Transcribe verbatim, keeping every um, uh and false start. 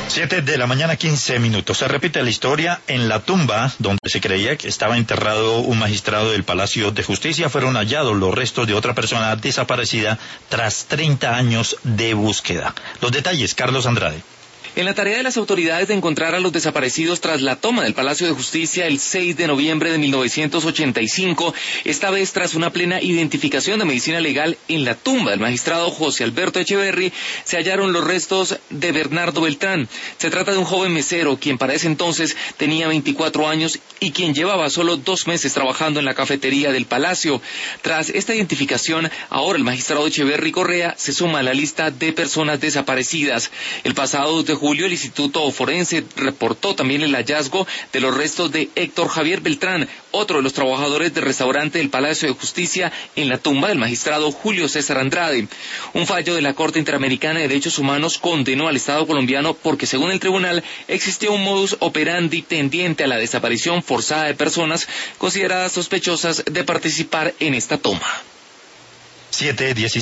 Siete de la mañana, quince minutos. Se repite la historia. En la tumba donde se creía que estaba enterrado un magistrado del Palacio de Justicia fueron hallados los restos de otra persona desaparecida tras treinta años de búsqueda. Los detalles, Carlos Andrade. En la tarea de las autoridades de encontrar a los desaparecidos tras la toma del Palacio de Justicia el seis de noviembre de mil novecientos ochenta y cinco, esta vez tras una plena identificación de medicina legal en la tumba del magistrado José Alberto Echeverry, se hallaron los restos de Bernardo Beltrán. Se trata de un joven mesero, quien para ese entonces tenía veinticuatro años y quien llevaba solo dos meses trabajando en la cafetería del Palacio. Tras esta identificación, ahora el magistrado Echeverry Correa se suma a la lista de personas desaparecidas. El pasado dos de julio, el Instituto Forense reportó también el hallazgo de los restos de Héctor Javier Beltrán, otro de los trabajadores del restaurante del Palacio de Justicia, en la tumba del magistrado Julio César Andrade. Un fallo de la Corte Interamericana de Derechos Humanos condenó al Estado colombiano porque, según el tribunal, existió un modus operandi tendiente a la desaparición forzada de personas consideradas sospechosas de participar en esta toma. siete diecisiete